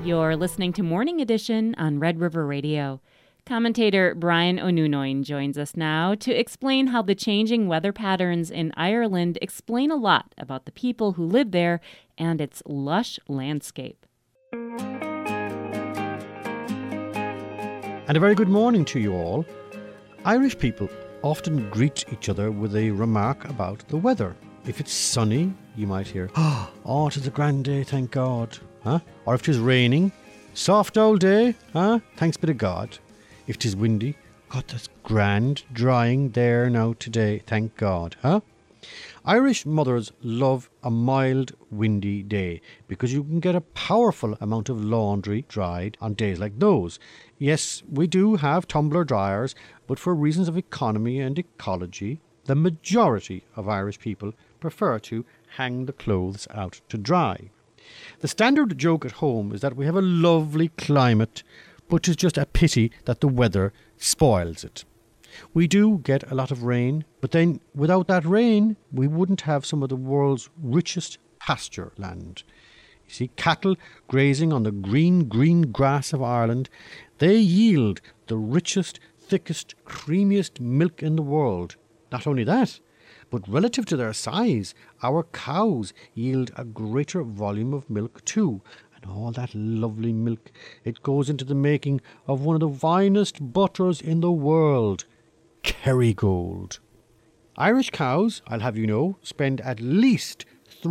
You're listening to Morning Edition on Red River Radio. Commentator Brian O'Nunoin joins us now to explain how the changing weather patterns in Ireland explain a lot about the people who live there and its lush landscape. And a very good morning to you all. Irish people often greet each other with a remark about the weather. If it's sunny, you might hear, "Oh, 'tis a grand day, thank God." Huh? Or if 'tis raining, "Soft old day, huh? Thanks be to God." If 'tis windy, "God, that's grand, drying there now today, thank God." Huh? Irish mothers love a mild, windy day because you can get a powerful amount of laundry dried on days like those. Yes, we do have tumbler dryers, but for reasons of economy and ecology, the majority of Irish people prefer to hang the clothes out to dry. The standard joke at home is that we have a lovely climate, but it's just a pity that the weather spoils it. We do get a lot of rain, but then without that rain, we wouldn't have some of the world's richest pasture land. You see, cattle grazing on the green grass of Ireland, they yield the richest, thickest, creamiest milk in the world. Not only that, but relative to their size, our cows yield a greater volume of milk too. And all that lovely milk, it goes into the making of one of the finest butters in the world, Kerrygold. Irish cows, I'll have you know, spend at least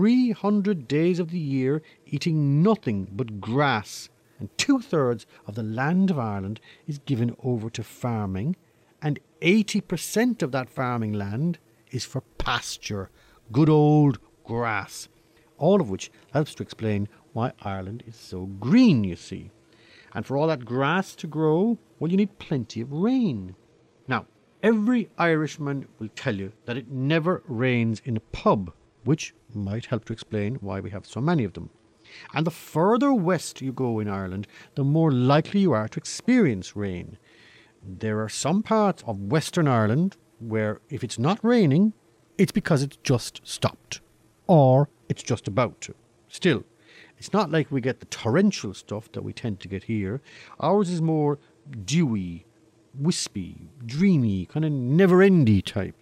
300 days of the year eating nothing but grass, and 2/3 of the land of Ireland is given over to farming, and 80% of that farming land is for pasture, good old grass, all of which helps to explain why Ireland is so green, you see. And for all that grass to grow, well, you need plenty of rain. Now, every Irishman will tell you that it never rains in a pub, which might help to explain why we have so many of them. And the further west you go in Ireland, the more likely you are to experience rain. There are some parts of Western Ireland where if it's not raining, it's because it's just stopped, or it's just about to. Still, it's not like we get the torrential stuff that we tend to get here. Ours is more dewy, wispy, dreamy, kind of never-ending type.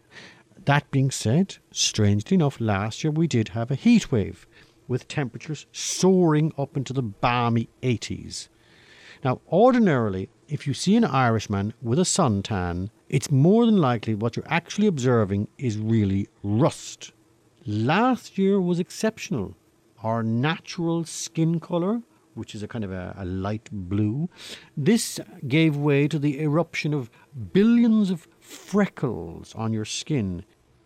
That being said, strangely enough, last year we did have a heat wave with temperatures soaring up into the balmy 80s. Now, ordinarily, if you see an Irishman with a suntan, it's more than likely what you're actually observing is really rust. Last year was exceptional. Our natural skin colour, which is a kind of a light blue, this gave way to the eruption of billions of freckles on your skin.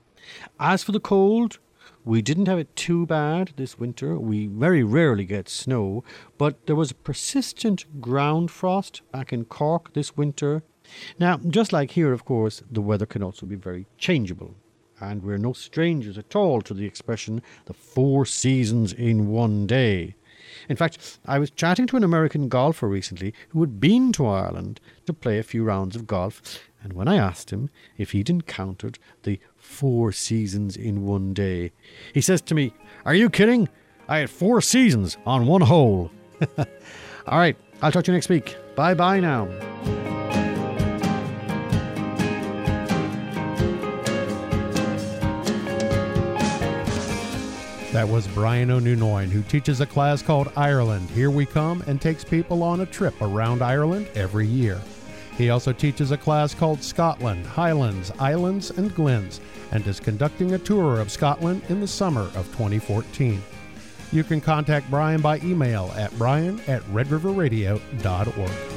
As for the cold, we didn't have it too bad this winter. We very rarely get snow, but there was a persistent ground frost back in Cork this winter. Now, just like here, of course, the weather can also be very changeable. And we're no strangers at all to the expression, the 4 seasons in one day. In fact, I was chatting to an American golfer recently who had been to Ireland to play a few rounds of golf, and when I asked him if he'd encountered the 4 seasons in one day, he says to me, "Are you kidding? I had 4 seasons on one hole." All right, I'll talk to you next week. Bye-bye now. That was Brian O'Nunoin, who teaches a class called Ireland, Here We Come, and takes people on a trip around Ireland every year. He also teaches a class called Scotland, Highlands, Islands, and Glens, and is conducting a tour of Scotland in the summer of 2014. You can contact Brian by email at brian@redriverradio.org.